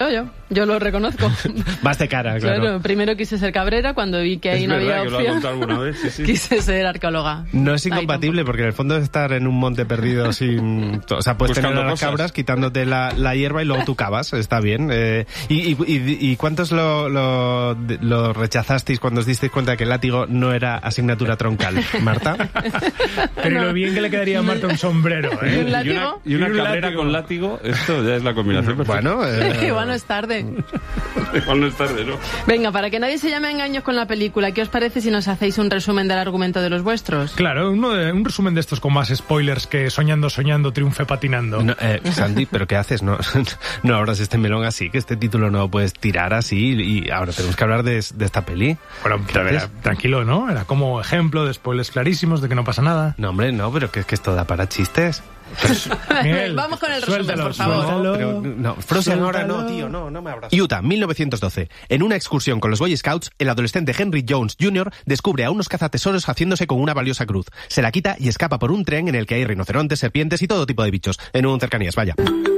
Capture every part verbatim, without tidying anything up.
yo, yo lo reconozco. Vas de cara, claro. Claro, primero quise ser cabrera, cuando vi que ahí es no había que opción, lo ha contado alguna vez, sí, sí. quise ser arqueóloga. No es incompatible, porque en el fondo es estar en un monte perdido sin... O sea, puedes Buscando tener a las cosas. cabras quitándote la, la hierba y luego tú cavas, está bien. Eh, y, y, y, ¿Y cuántos lo, lo, lo rechazasteis cuando os disteis cuenta que el látigo no era asignatura troncal? ¿Marta? Pero lo bien que le quedaría a Marta un sombrero, ¿Un ¿eh? látigo? Y una, y una Y un cabrera látigo. con látigo, esto ya es la combinación perfecta. Bueno, eh, Igual no es tarde. Igual no es tarde, ¿no? Venga, para que nadie se llame a engaños con la película, ¿qué os parece si nos hacéis un resumen del argumento de los vuestros? Claro, uno de, un resumen de estos con más spoilers que soñando, soñando, triunfe patinando. no, eh, Sandy, ¿pero qué haces? No, no abras este melón así, que este título no lo puedes tirar así y ahora tenemos que hablar de, de esta peli. Bueno, a ver, tranquilo, ¿no? Era como ejemplo de spoilers clarísimos de que no pasa nada. No, hombre, no, pero que es que esto da para chistes. Miguel, Vamos con el resumen, suéltalo, por favor. suéltalo. Pero, no, Frozen ahora no, tío, no, no me abras. Utah, mil novecientos doce. En una excursión con los Boy Scouts, el adolescente Henry Jones junior descubre a unos cazatesoros haciéndose con una valiosa cruz. Se la quita y escapa por un tren en el que hay rinocerontes, serpientes y todo tipo de bichos. En un cercanías, vaya.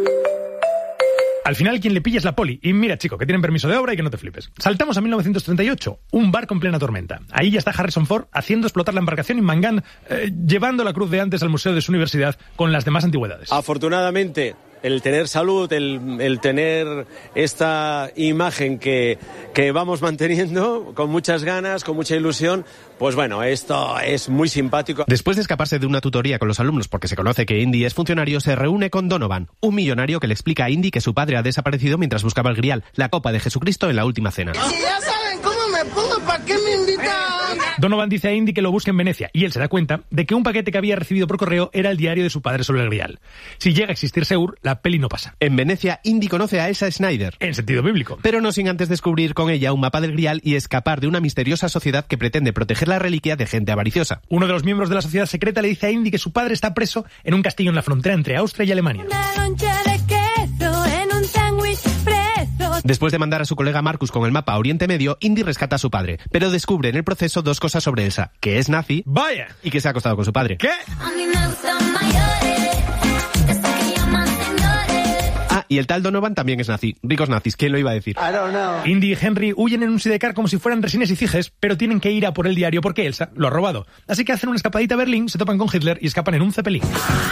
Al final quien le pilla es la poli. Y mira, chico, que tienen permiso de obra y que no te flipes. Saltamos a mil novecientos treinta y ocho, un barco en plena tormenta. Ahí ya está Harrison Ford haciendo explotar la embarcación en Mangán, eh, llevando la cruz de antes al museo de su universidad con las demás antigüedades. Afortunadamente, el tener salud, el, el tener esta imagen que, que vamos manteniendo con muchas ganas, con mucha ilusión, pues bueno, esto es muy simpático. Después de escaparse de una tutoría con los alumnos porque se conoce que Indy es funcionario, se reúne con Donovan, un millonario que le explica a Indy que su padre ha desaparecido mientras buscaba el grial, la copa de Jesucristo, en la última cena. Si ya saben cómo me pongo, ¿para qué me invitan? Donovan dice a Indy que lo busque en Venecia y él se da cuenta de que un paquete que había recibido por correo era el diario de su padre sobre el grial. Si llega a existir Seur, la peli no pasa. En Venecia, Indy conoce a Elsa Schneider, En sentido bíblico. pero no sin antes descubrir con ella un mapa del grial y escapar de una misteriosa sociedad que pretende proteger la reliquia de gente avariciosa. Uno de los miembros de la sociedad secreta le dice a Indy que su padre está preso en un castillo en la frontera entre Austria y Alemania. Una loncha de queso en un sándwich preso. Después de mandar a su colega Marcus con el mapa a Oriente Medio, Indy rescata a su padre, pero descubre en el proceso dos cosas sobre Elsa, que es nazi ¡Vaya! y que se ha acostado con su padre. ¿Qué? A mí me gustan mayores, esos que llaman señores. Ah, y el tal Donovan también es nazi. Ricos nazis, ¿quién lo iba a decir? I don't know. Indy y Henry huyen en un sidecar como si fueran resines y ciges, pero tienen que ir a por el diario porque Elsa lo ha robado. Así que hacen una escapadita a Berlín, se topan con Hitler y escapan en un Zeppelin.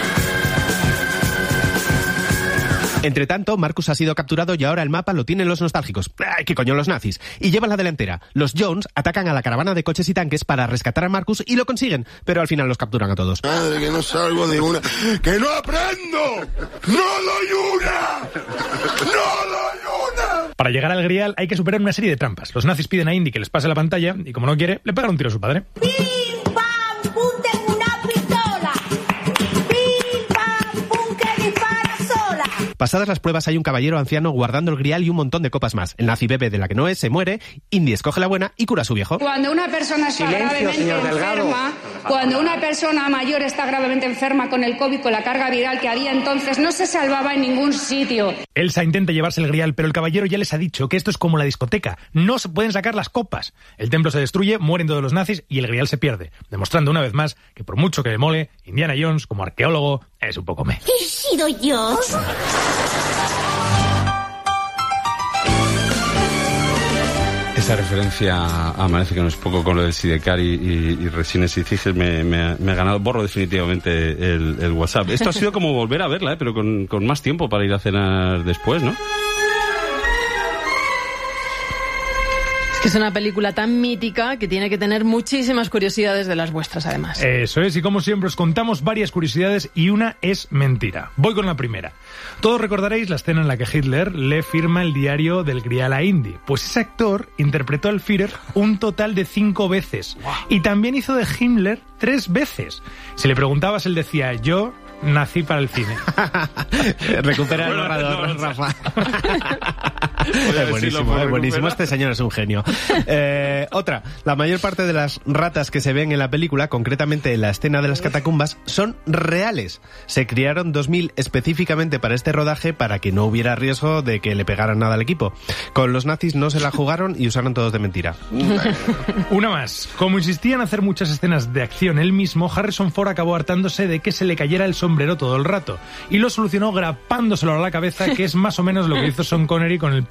Entre tanto, Marcus ha sido capturado y ahora el mapa lo tienen los nostálgicos. ¡Ay, qué coño, los nazis! Y llevan la delantera. Los Jones atacan a la caravana de coches y tanques para rescatar a Marcus y lo consiguen, pero al final los capturan a todos. Madre, que no salgo de una... ¡Que no aprendo! ¡No doy una! ¡No doy una! Para llegar al grial hay que superar una serie de trampas. Los nazis piden a Indy que les pase la pantalla y como no quiere, le pegan un tiro a su padre. Pim, pam, pum, tengo una pistola. Pim, pam, pum, que dispara sola. Pasadas las pruebas hay un caballero anciano guardando el grial y un montón de copas más. El nazi bebe de la que no es, se muere, Indy escoge la buena y cura a su viejo. Cuando una persona está gravemente enferma, cuando una persona mayor está gravemente enferma con el COVID, con la carga viral que había entonces, no se salvaba en ningún sitio. Elsa intenta llevarse el grial, pero el caballero ya les ha dicho que esto es como la discoteca. No se pueden sacar las copas. El templo se destruye, mueren todos los nazis y el grial se pierde, demostrando una vez más que por mucho que le mole, Indiana Jones, como arqueólogo, es un poco me. ¿He sido yo? Esa referencia a Parece que no es poco con lo del Sidecar y, y, y Resines y Ciges me, me, me ha ganado. Borro definitivamente el, el WhatsApp. Esto ha sido como volver a verla, ¿eh? Pero con, con más tiempo para ir a cenar después, ¿no? Es que es una película tan mítica que tiene que tener muchísimas curiosidades de las vuestras, además. Eso es, y como siempre os contamos varias curiosidades y una es mentira. Voy con la primera. Todos recordaréis la escena en la que Hitler le firma el diario del grial a Indy. Pues ese actor interpretó al Führer un total de cinco veces. Y también hizo de Himmler tres veces. Si le preguntabas, él decía, yo nací para el cine. Recupera el borrador, Rafa. Es buenísimo, es buenísimo. Este señor es un genio. Eh, otra, la mayor parte de las ratas que se ven en la película, concretamente en la escena de las catacumbas, son reales. Se criaron dos mil específicamente para este rodaje para que no hubiera riesgo de que le pegaran nada al equipo. Con los nazis no se la jugaron y usaron todos de mentira. Una más. Como insistía en hacer muchas escenas de acción él mismo, Harrison Ford acabó hartándose de que se le cayera el sombrero todo el rato y lo solucionó grapándoselo a la cabeza, que es más o menos lo que hizo Sean Connery con el